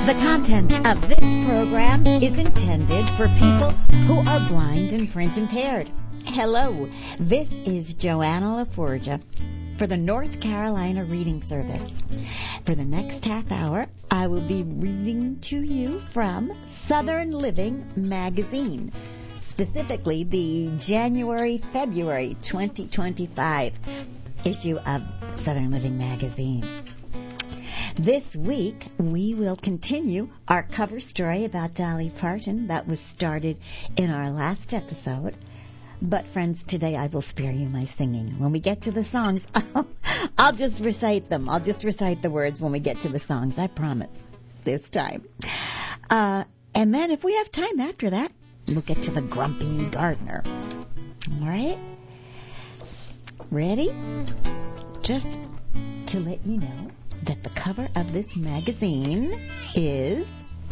The content of this program is intended for people who are blind and print impaired. Hello, this is Joanna LaForgia for the North Carolina Reading Service. For the next half hour, I will be reading to you from Southern Living magazine, specifically the January-February 2025 issue of Southern Living magazine. This week, we will continue our cover story about Dolly Parton that was started in our last episode. But, friends, today I will spare you my singing. When we get to the songs, I'll just recite them. I'll just recite the words when we get to the songs. I promise this time. And then if we have time after that, we'll get to the Grumpy Gardener. All right? Ready? Just to let you know that the cover of this magazine is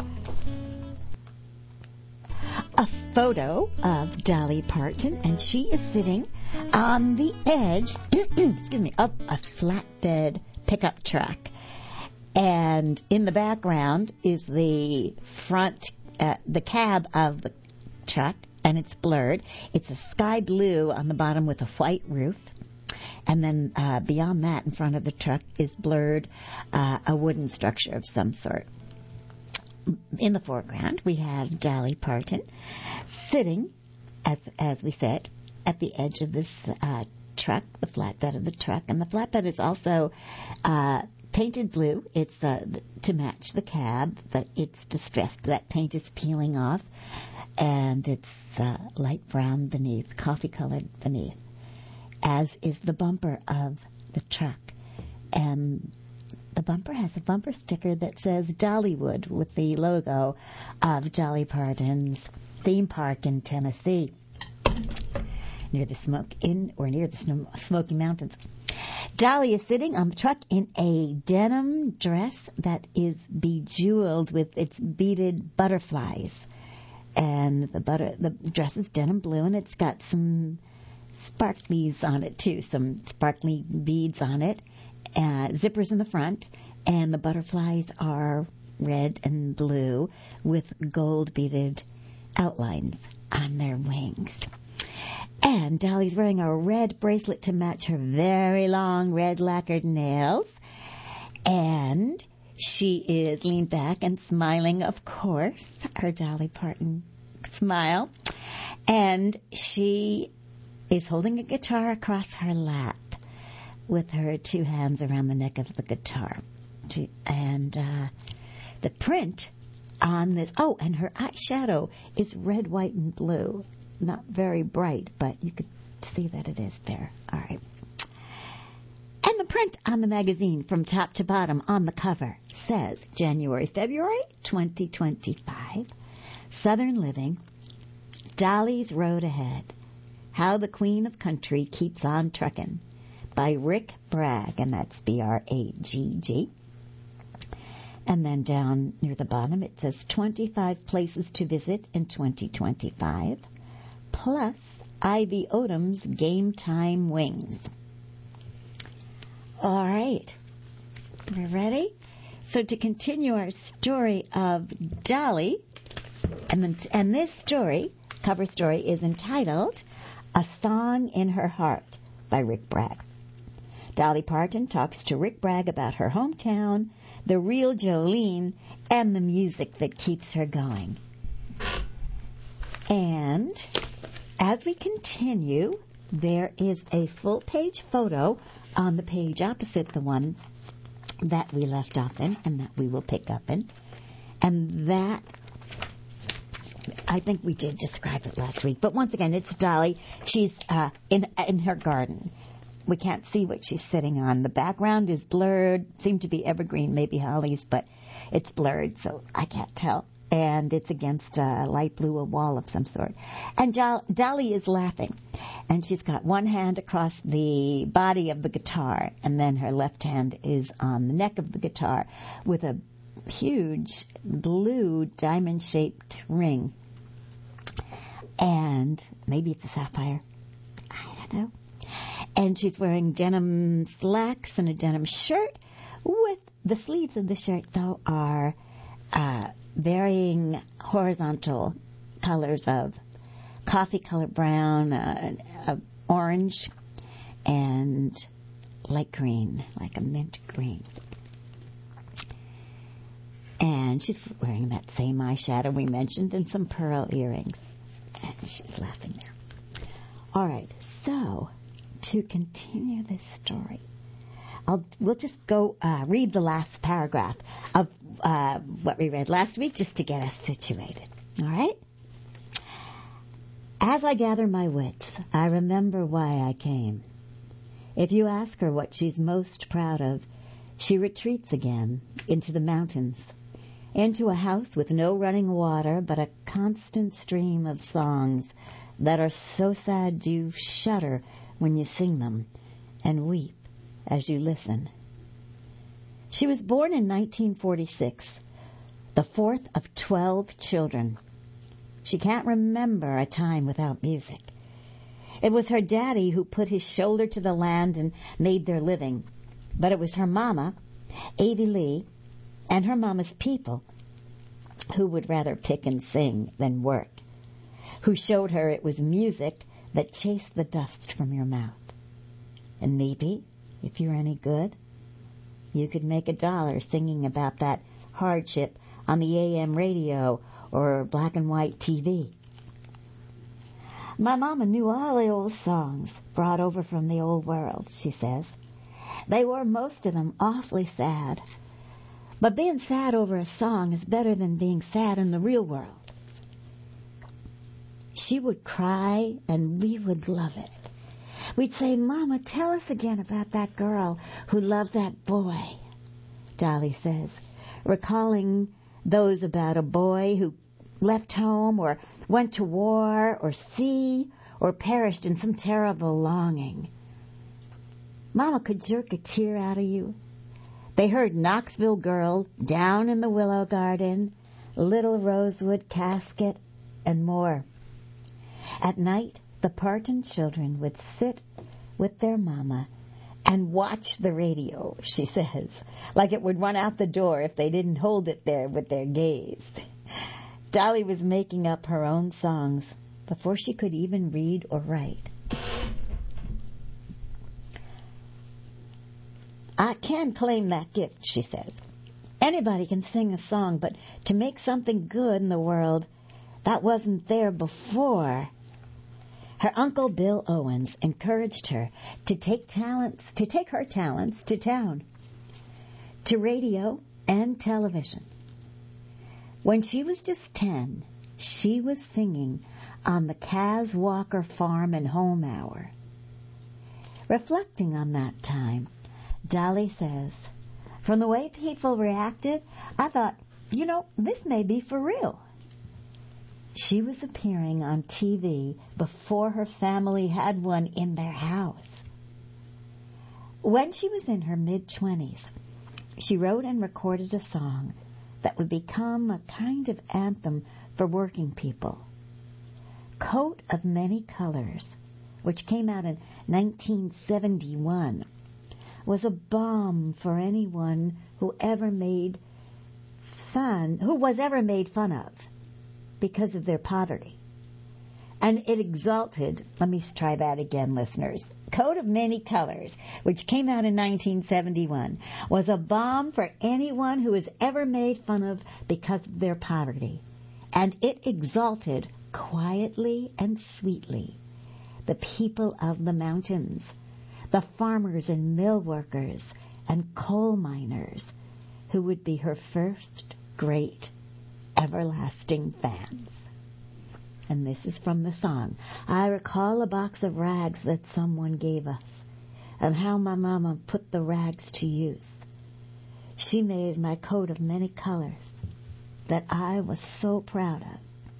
a photo of Dolly Parton, and she is sitting on the edge of a flatbed pickup truck. And in the background is the front, the cab of the truck, and it's blurred. It's a sky blue on the bottom with a white roof. And then beyond that, in front of the truck, is blurred a wooden structure of some sort. In the foreground, we have Dolly Parton sitting, as we said, at the edge of this truck, the flatbed of the truck. And the flatbed is also painted blue. It's to match the cab, but it's distressed. That paint is peeling off, and it's light brown beneath, coffee-colored beneath, as is the bumper of the truck. And the bumper has a bumper sticker that says Dollywood with the logo of Dolly Parton's theme park in Tennessee, near the Smoky Mountains. Dolly is sitting on the truck in a denim dress that is bejeweled with its beaded butterflies. And the dress is denim blue, and it's got some sparklies on it too, some sparkly beads on it, zippers in the front, and the butterflies are red and blue with gold beaded outlines on their wings. And Dolly's wearing a red bracelet to match her very long red lacquered nails, and she is leaned back and smiling, of course, her Dolly Parton smile, and she is holding a guitar across her lap with her two hands around the neck of the guitar. And the print on this, and her eyeshadow is red, white, and blue. Not very bright, but you could see that it is there. All right. And the print on the magazine from top to bottom on the cover says January-February 2025, Southern Living, Dolly's Road Ahead, How the Queen of Country Keeps on Truckin', by Rick Bragg, and that's B-R-A-G-G. And then down near the bottom it says 25 places to visit in 2025, plus Ivy Odom's Game Time Wings. All right, we're ready? So to continue our story of Dolly, and this story, cover story, is entitled A Song in Her Heart by Rick Bragg. Dolly Parton talks to Rick Bragg about her hometown, the real Jolene, and the music that keeps her going. And as we continue, there is a full-page photo on the page opposite the one that we left off in and that we will pick up in. And that, I think we did describe it last week. But once again, it's Dolly. She's in her garden. We can't see what she's sitting on. The background is blurred. Seemed to be evergreen, maybe hollies, but it's blurred, so I can't tell. And it's against a light blue, a wall of some sort. And Dolly is laughing. And she's got one hand across the body of the guitar, and then her left hand is on the neck of the guitar with a huge blue diamond-shaped ring. And maybe it's a sapphire. I don't know. And she's wearing denim slacks and a denim shirt with the sleeves of the shirt, though, are varying horizontal colors of coffee color brown, orange, and light green, like a mint green. And she's wearing that same eyeshadow we mentioned and some pearl earrings. And she's laughing there. All right, so to continue this story, we'll just go read the last paragraph of what we read last week just to get us situated. All right? As I gather my wits, I remember why I came. If you ask her what she's most proud of, she retreats again into the mountains, into a house with no running water but a constant stream of songs that are so sad you shudder when you sing them and weep as you listen. She was born in 1946, the fourth of 12 children. She can't remember a time without music. It was her daddy who put his shoulder to the land and made their living, but it was her mama, Avie Lee, and her mama's people who would rather pick and sing than work, who showed her it was music that chased the dust from your mouth. And maybe, if you're any good, you could make $1 singing about that hardship on the AM radio or black and white TV. My mama knew all the old songs brought over from the old world, she says. They were most of them awfully sad. But being sad over a song is better than being sad in the real world. She would cry and we would love it. We'd say, Mama, tell us again about that girl who loved that boy, Dolly says, recalling those about a boy who left home or went to war or sea or perished in some terrible longing. Mama could jerk a tear out of you. They heard Knoxville Girl, Down in the Willow Garden, Little Rosewood Casket, and more. At night, the Parton children would sit with their mama and watch the radio, she says, like it would run out the door if they didn't hold it there with their gaze. Dolly was making up her own songs before she could even read or write. I can claim that gift, she says. Anybody can sing a song, but to make something good in the world, that wasn't there before. Her uncle Bill Owens encouraged her to take her talents to town, to radio and television. When she was just 10, she was singing on the Kaz Walker Farm and Home Hour. Reflecting on that time, Dolly says, from the way people reacted, I thought, this may be for real. She was appearing on TV before her family had one in their house. When she was in her mid-20s, she wrote and recorded a song that would become a kind of anthem for working people. Coat of Many Colors, which came out in 1971, was a balm for anyone who was ever made fun of because of their poverty. And it exalted, let me try that again, listeners. Coat of Many Colors, which came out in 1971, was a balm for anyone who was ever made fun of because of their poverty. And it exalted quietly and sweetly the people of the mountains, the farmers and mill workers and coal miners who would be her first great everlasting fans. And this is from the song. I recall a box of rags that someone gave us, and how my mama put the rags to use. She made my coat of many colors that I was so proud of.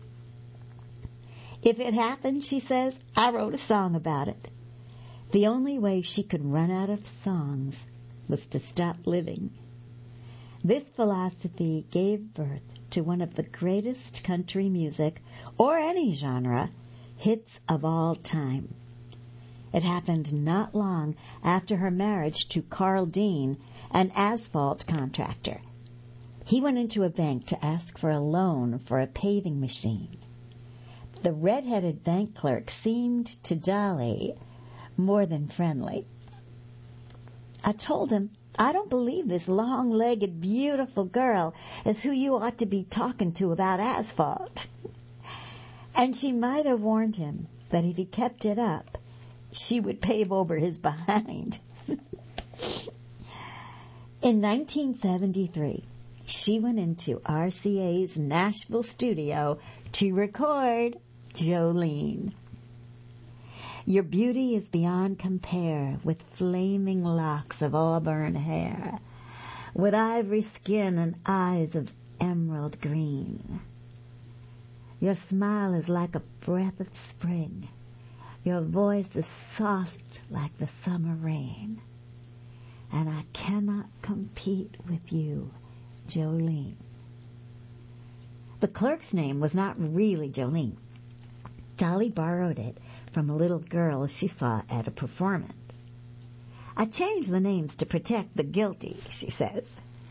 If it happened, she says, I wrote a song about it. The only way she could run out of songs was to stop living. This philosophy gave birth to one of the greatest country music, or any genre, hits of all time. It happened not long after her marriage to Carl Dean, an asphalt contractor. He went into a bank to ask for a loan for a paving machine. The red-headed bank clerk seemed to Dolly more than friendly. I told him, I don't believe this long-legged, beautiful girl is who you ought to be talking to about asphalt. And she might have warned him that if he kept it up, she would pave over his behind. In 1973, she went into RCA's Nashville studio to record Jolene. Your beauty is beyond compare, with flaming locks of auburn hair, with ivory skin and eyes of emerald green. Your smile is like a breath of spring. Your voice is soft like the summer rain. And I cannot compete with you, Jolene. The clerk's name was not really Jolene. Dolly borrowed it from a little girl she saw at a performance. I changed the names to protect the guilty, she says.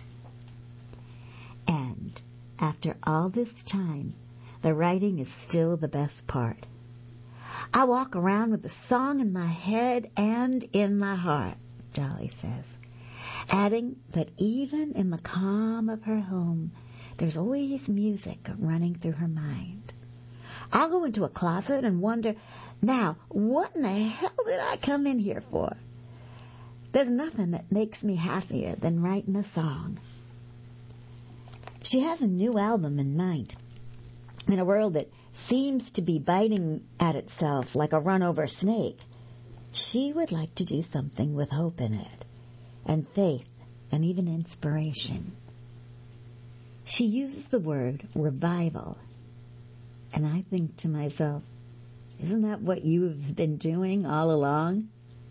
And after all this time, the writing is still the best part. I walk around with a song in my head and in my heart, Dolly says, adding that even in the calm of her home, there's always music running through her mind. I'll go into a closet and wonder, now, what in the hell did I come in here for? There's nothing that makes me happier than writing a song. She has a new album in mind. In a world that seems to be biting at itself like a run-over snake, she would like to do something with hope in it, and faith, and even inspiration. She uses the word revival, and I think to myself, isn't that what you've been doing all along?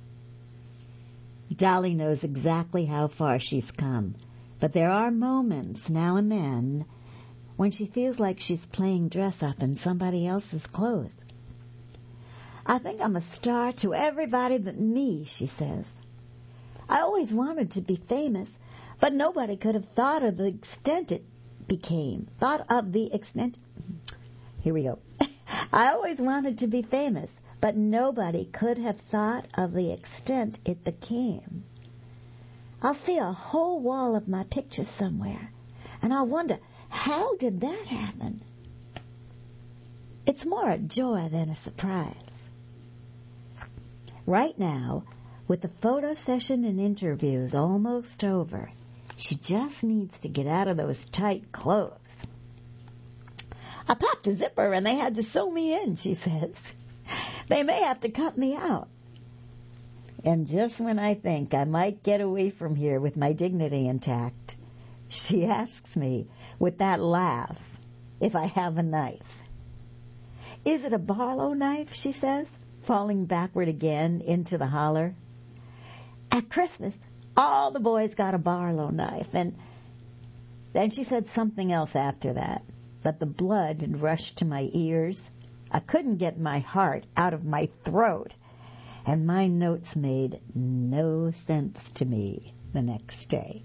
Dolly knows exactly how far she's come, but there are moments now and then when she feels like she's playing dress-up in somebody else's clothes. I think I'm a star to everybody but me, she says. I always wanted to be famous, but nobody could have thought of the extent it became. Here we go. I always wanted to be famous, but nobody could have thought of the extent it became. I'll see a whole wall of my pictures somewhere, and I'll wonder, how did that happen? It's more a joy than a surprise. Right now, with the photo session and interviews almost over, she just needs to get out of those tight clothes. I popped a zipper and they had to sew me in, she says. They may have to cut me out. And just when I think I might get away from here with my dignity intact, she asks me, with that laugh, if I have a knife. Is it a Barlow knife, she says, falling backward again into the holler. At Christmas, all the boys got a Barlow knife, and then she said something else after that, but the blood had rushed to my ears. I couldn't get my heart out of my throat, and my notes made no sense to me the next day.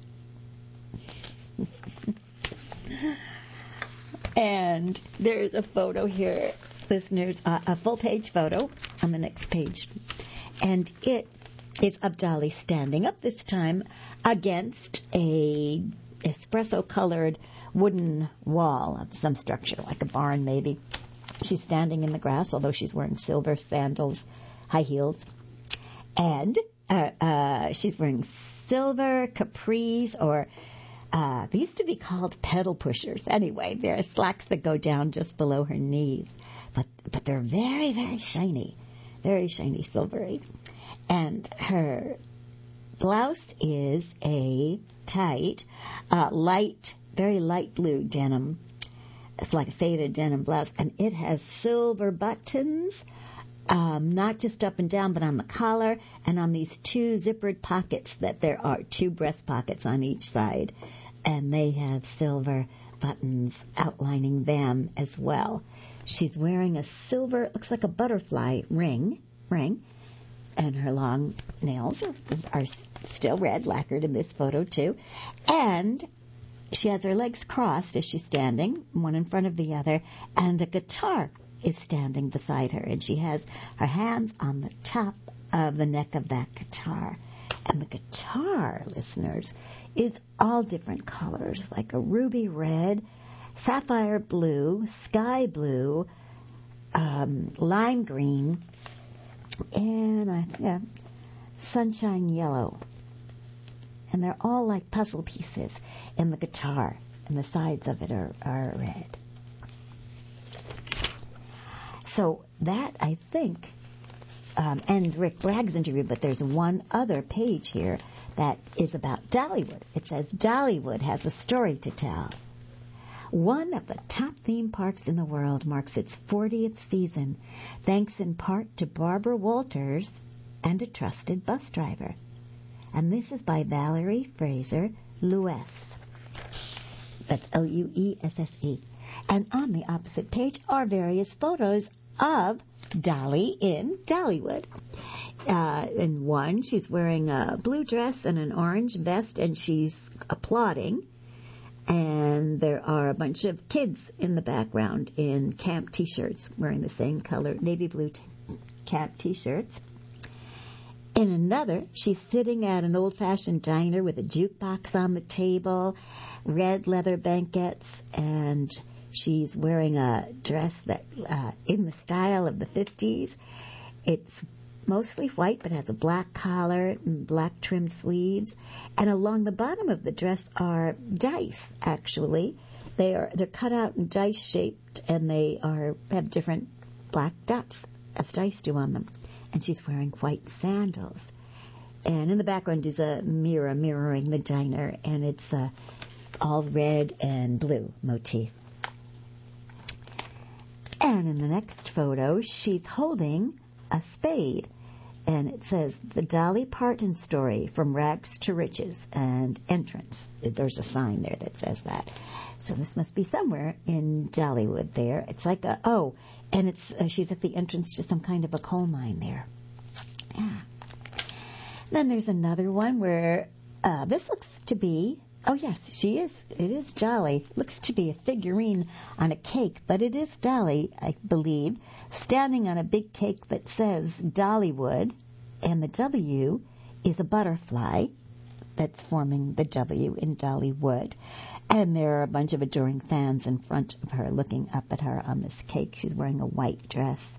And there's a photo here, listeners, a full-page photo on the next page. And it is of Dolly standing up, this time against a espresso-colored wooden wall of some structure, like a barn maybe. She's standing in the grass, although she's wearing silver sandals, high heels. And she's wearing silver capris, or they used to be called pedal pushers. Anyway, they're slacks that go down just below her knees. But they're very, very shiny silvery. And her blouse is a tight, very light blue denim. It's like a faded denim blouse, and it has silver buttons, not just up and down, but on the collar and on these two zippered pockets that there are, two breast pockets on each side, and they have silver buttons outlining them as well. She's wearing a silver, looks like a butterfly ring, and her long nails are still red, lacquered in this photo too, and She has her legs crossed as she's standing, one in front of the other, and a guitar is standing beside her, and she has her hands on the top of the neck of that guitar. And the guitar, listeners, is all different colors, like a ruby red, sapphire blue, sky blue, lime green, and sunshine yellow. And they're all like puzzle pieces in the guitar, and the sides of it are red. So that, I think, ends Rick Bragg's interview, but there's one other page here that is about Dollywood. It says, Dollywood has a story to tell. One of the top theme parks in the world marks its 40th season, thanks in part to Barbara Walters and a trusted bus driver. And this is by Valerie Fraser Luesse. That's Luesse. And on the opposite page are various photos of Dolly in Dollywood. In one, she's wearing a blue dress and an orange vest, and she's applauding. And there are a bunch of kids in the background in camp T-shirts, wearing the same color, navy blue camp T-shirts. In another, she's sitting at an old-fashioned diner with a jukebox on the table, red leather banquettes, and she's wearing a dress that in the style of the 50s. It's mostly white, but has a black collar and black trimmed sleeves. And along the bottom of the dress are dice, actually. They're cut out and dice shaped, and they have different black dots, as dice do on them. And she's wearing white sandals. And in the background is a mirror mirroring the diner, and it's all red and blue motif. And in the next photo, she's holding a spade. And it says, The Dolly Parton Story, From Rags to Riches, and Entrance. There's a sign there that says that. So this must be somewhere in Dollywood there. It's like and it's she's at the entrance to some kind of a coal mine there. Yeah. Then there's another one where this looks to be, yes, she is. It is Dolly. Looks to be a figurine on a cake, but it is Dolly, I believe, standing on a big cake that says Dollywood, and the W is a butterfly that's forming the W in Dollywood. And there are a bunch of adoring fans in front of her looking up at her on this cake. She's wearing a white dress.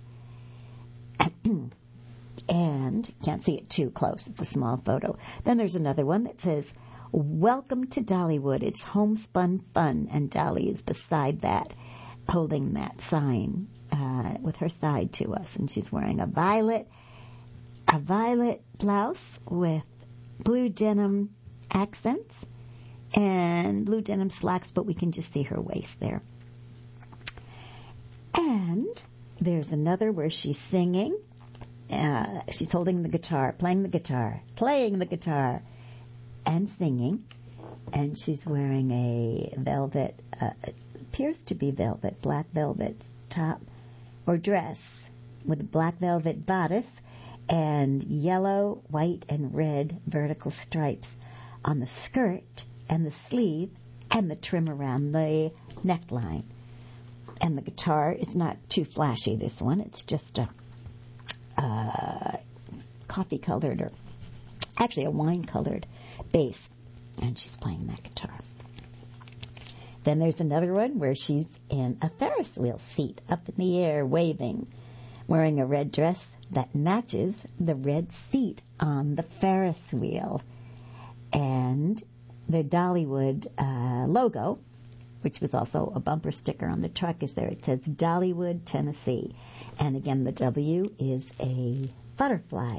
And can't see it too close. It's a small photo. Then there's another one that says, Welcome to Dollywood. It's homespun fun. And Dolly is beside that, holding that sign with her side to us. And she's wearing a violet blouse with blue denim accents and blue denim slacks, but we can just see her waist there. And there's another where she's singing. She's holding the guitar, playing the guitar, and singing. And she's wearing a velvet, appears to be velvet, black velvet top or dress with a black velvet bodice and yellow, white, and red vertical stripes on the skirt and the sleeve and the trim around the neckline. And the guitar is not too flashy, this one. It's just a coffee-colored, or actually a wine-colored bass. And she's playing that guitar. Then there's another one where she's in a Ferris wheel seat up in the air, waving, wearing a red dress that matches the red seat on the Ferris wheel. And the Dollywood logo, which was also a bumper sticker on the truck, is there. It says Dollywood, Tennessee. And again, the W is a butterfly.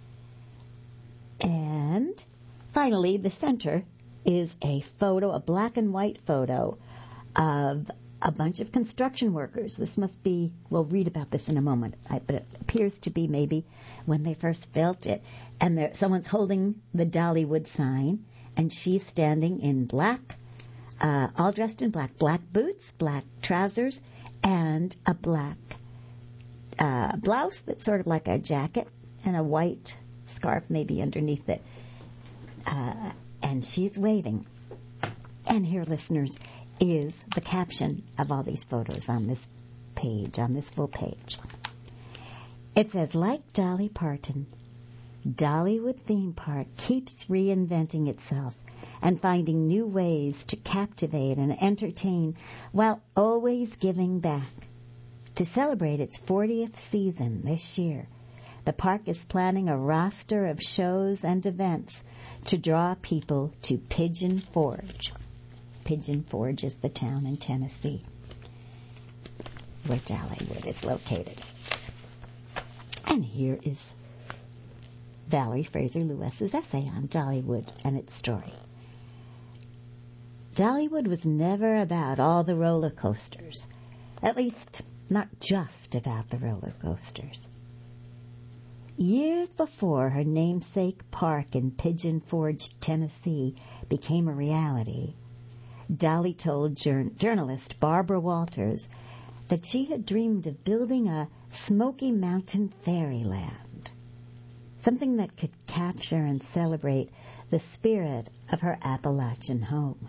And finally, the center is a photo, a black and white photo of a bunch of construction workers. This must be, we'll read about this in a moment, but it appears to be maybe when they first built it. And someone's holding the Dollywood sign, and she's standing in black, all dressed in black boots, black trousers, and a black blouse that's sort of like a jacket, and a white scarf maybe underneath it. And she's waving. And here, listeners, is the caption of all these photos on this page, on this full page. It says, like Dolly Parton, Dollywood Theme Park keeps reinventing itself and finding new ways to captivate and entertain while always giving back. To celebrate its 40th season this year, the park is planning a roster of shows and events to draw people to Pigeon Forge. Pigeon Forge is the town in Tennessee where Dollywood is located. And here is Valerie Fraser Lewis's essay on Dollywood and its story. Dollywood was never about all the roller coasters. At least, not just about the roller coasters. Years before her namesake park in Pigeon Forge, Tennessee, became a reality, Dolly told journalist Barbara Walters that she had dreamed of building a Smoky Mountain fairyland, something that could capture and celebrate the spirit of her Appalachian home.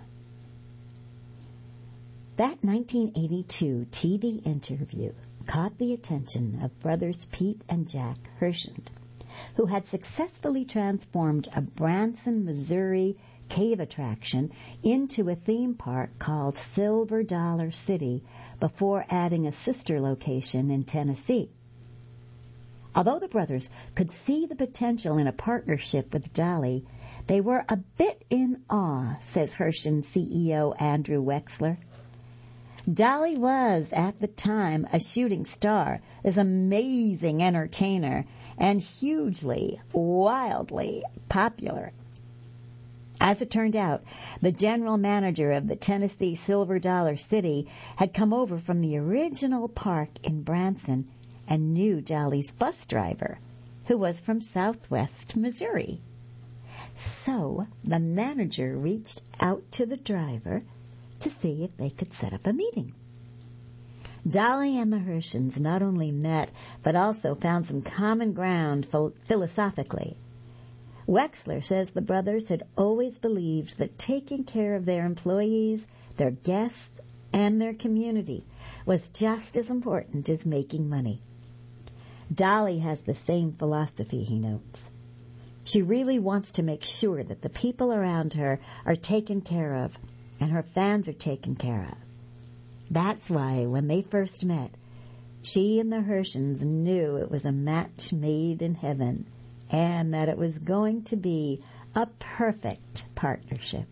That 1982 TV interview caught the attention of brothers Pete and Jack Hershend, who had successfully transformed a Branson, Missouri cave attraction into a theme park called Silver Dollar City before adding a sister location in Tennessee. Although the brothers could see the potential in a partnership with Dolly, they were a bit in awe, says Hershend CEO Andrew Wexler. Dolly was, at the time, a shooting star, this amazing entertainer, and hugely, wildly popular. As it turned out, the general manager of the Tennessee Silver Dollar City had come over from the original park in Branson and knew Dolly's bus driver, who was from Southwest Missouri. So the manager reached out to the driver to see if they could set up a meeting. Dolly and the Hershends not only met, but also found some common ground philosophically. Wexler says the brothers had always believed that taking care of their employees, their guests, and their community was just as important as making money. Dolly has the same philosophy, he notes. She really wants to make sure that the people around her are taken care of and her fans are taken care of. That's why when they first met, she and the Hershends knew it was a match made in heaven and that it was going to be a perfect partnership.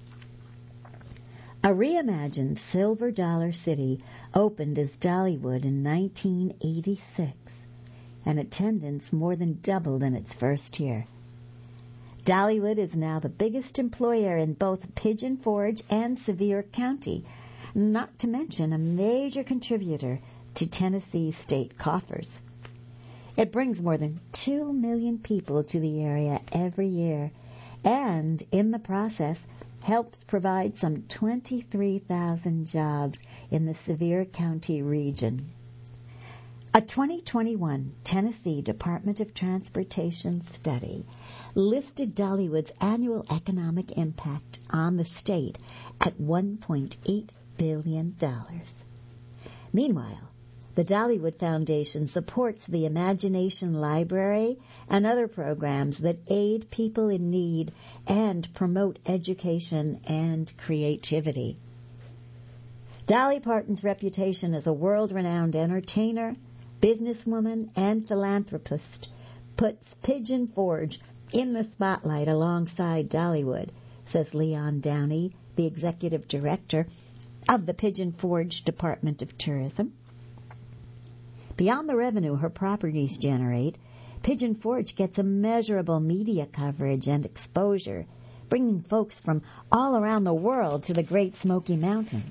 A reimagined Silver Dollar City opened as Dollywood in 1986, and attendance more than doubled in its first year. Dollywood is now the biggest employer in both Pigeon Forge and Sevier County, not to mention a major contributor to Tennessee's state coffers. It brings more than 2 million people to the area every year, and in the process helps provide some 23,000 jobs in the Sevier County region. A 2021 Tennessee Department of Transportation study listed Dollywood's annual economic impact on the state at $1.8 billion. Meanwhile, the Dollywood Foundation supports the Imagination Library and other programs that aid people in need and promote education and creativity. Dolly Parton's reputation as a world-renowned entertainer, businesswoman, and philanthropist puts Pigeon Forge in the spotlight alongside Dollywood, says Leon Downey, the executive director of the Pigeon Forge Department of Tourism. Beyond the revenue her properties generate, Pigeon Forge gets immeasurable media coverage and exposure, bringing folks from all around the world to the Great Smoky Mountains.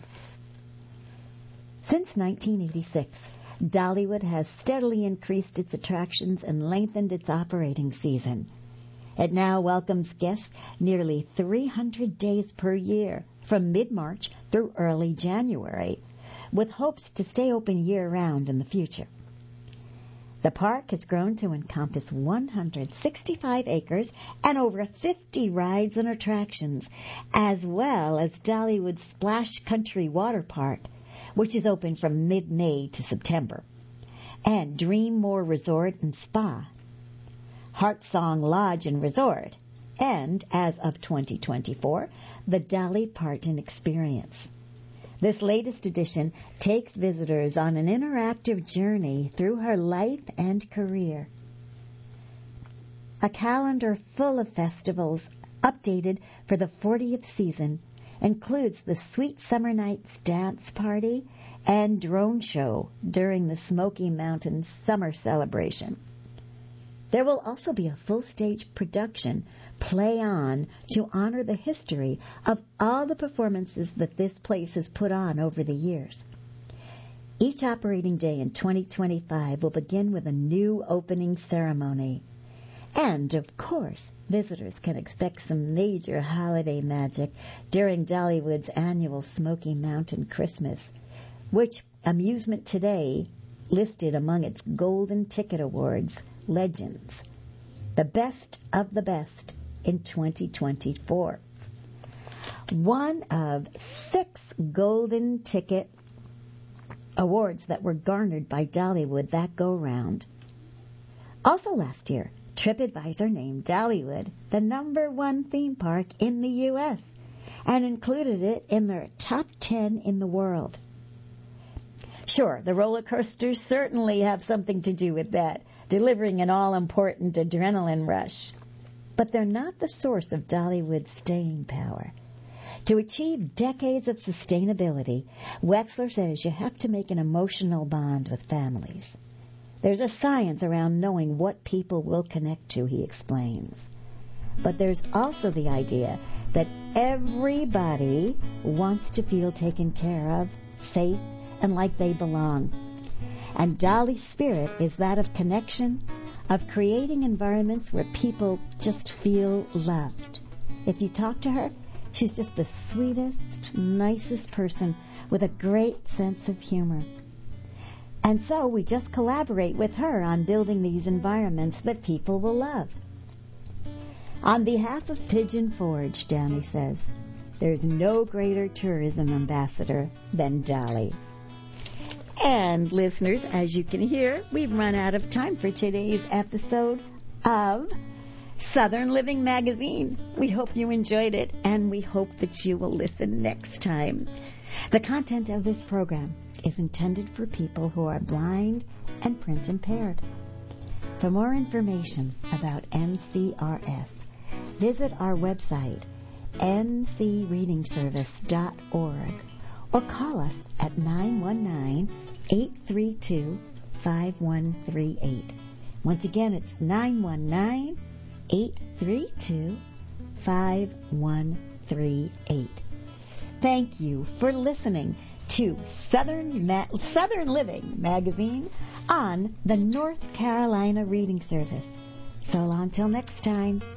Since 1986, Dollywood has steadily increased its attractions and lengthened its operating season. It now welcomes guests nearly 300 days per year, from mid-March through early January, with hopes to stay open year-round in the future. The park has grown to encompass 165 acres and over 50 rides and attractions, as well as Dollywood Splash Country Water Park, which is open from mid-May to September, and Dreammore Resort and Spa, Heartsong Lodge and Resort, and, as of 2024, the Dolly Parton Experience. This latest edition takes visitors on an interactive journey through her life and career. A calendar full of festivals, updated for the 40th season, includes the Sweet Summer Nights Dance Party and Drone Show during the Smoky Mountains Summer Celebration. There will also be a full-stage production, Play On, to honor the history of all the performances that this place has put on over the years. Each operating day in 2025 will begin with a new opening ceremony. And, of course, visitors can expect some major holiday magic during Dollywood's annual Smoky Mountain Christmas, which Amusement Today listed among its Golden Ticket Awards legends, the best of the best in 2024. One of 6 Golden Ticket Awards that were garnered by Dollywood that go-round. Also last year, TripAdvisor named Dollywood the #1 theme park in the U.S. and included it in their top 10 in the world. Sure, the roller coasters certainly have something to do with that, delivering an all-important adrenaline rush. But they're not the source of Dollywood's staying power. To achieve decades of sustainability, Wexler says you have to make an emotional bond with families. There's a science around knowing what people will connect to, he explains. But there's also the idea that everybody wants to feel taken care of, safe, and like they belong. And Dolly's spirit is that of connection, of creating environments where people just feel loved. If you talk to her, she's just the sweetest, nicest person with a great sense of humor. And so we just collaborate with her on building these environments that people will love. On behalf of Pigeon Forge, Danny says, there's no greater tourism ambassador than Dolly. And listeners, as you can hear, we've run out of time for today's episode of Southern Living Magazine. We hope you enjoyed it, and we hope that you will listen next time. The content of this program is intended for people who are blind and print impaired. For more information about NCRS, visit our website, ncreadingservice.org, or call us at 919-832-5138. Once again, it's 919-832-5138. Thank you for listening to Southern Living Magazine on the North Carolina Reading Service. So long till next time.